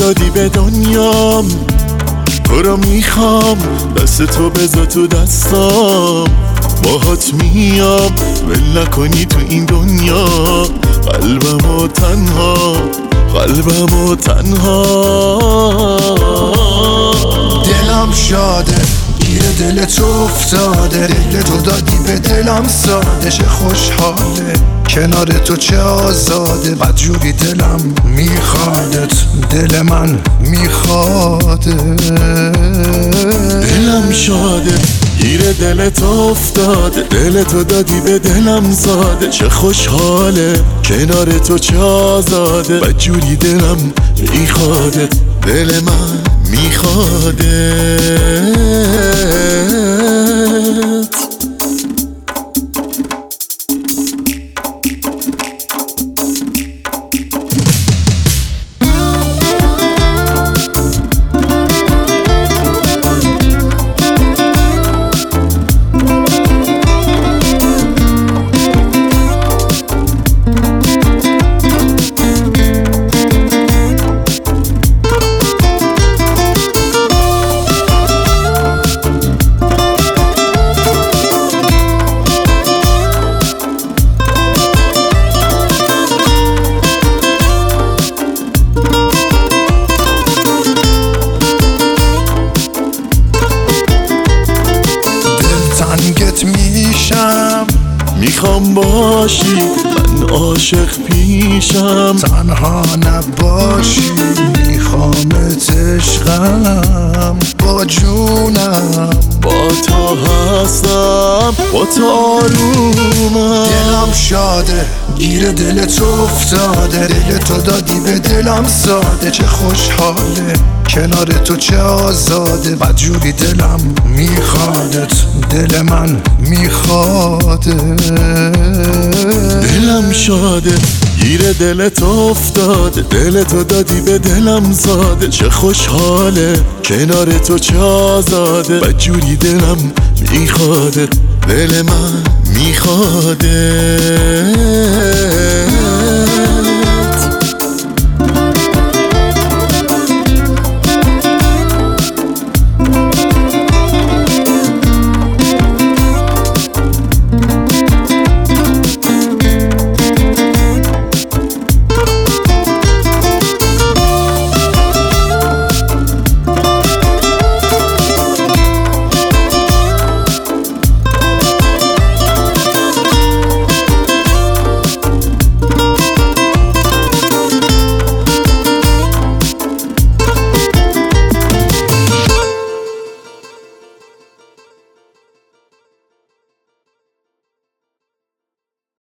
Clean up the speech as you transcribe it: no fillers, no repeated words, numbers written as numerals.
دادی به دنیام، تو رو میخوام، دست تو بذار تو دستام، باهات میام ول نکنی تو این دنیا، قلبمو تنها، قلبمو تنها. دلم شاده گیر دل تو افتاده، دل تو دادی به دلم ساده، چه خوشحاله کنار تو چه آزاده، بدجوری دلم میخوادت، دل من میخواده. دلم شاده گیر دل تو افتاده، دل تو دادی به دلم زاده، چه خوشحاله کنار تو چه آزاده، بدجوری دلم میخوادت، دل من میخواده. تنگت میشم، میخوام باشی من عاشق پیشم، تنها نباشی میخوامت عشقم، با جونم با تو هستم، با تو آرومم. دلم شاده گیر دل تو افتاده، دل تو دادی به دلم ساده، چه خوشحاله کنار تو چه آزاده، بدجوری دلم میخوادت، دل من میخواده. دلم شاده گیر دل تو افتاده، دل تو دادی به دلم زاده، چه خوشحاله کنار تو چه آزاده، بدجوری دلم میخواده، دل من میخواده.